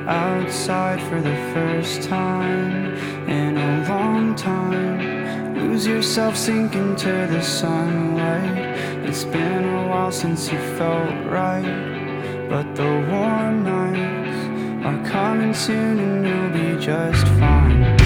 outside for the first time in a long time. Lose yourself, sink into the sunlight. It's been a while since you felt right, but the warm nights are coming soon and you'll be just fine.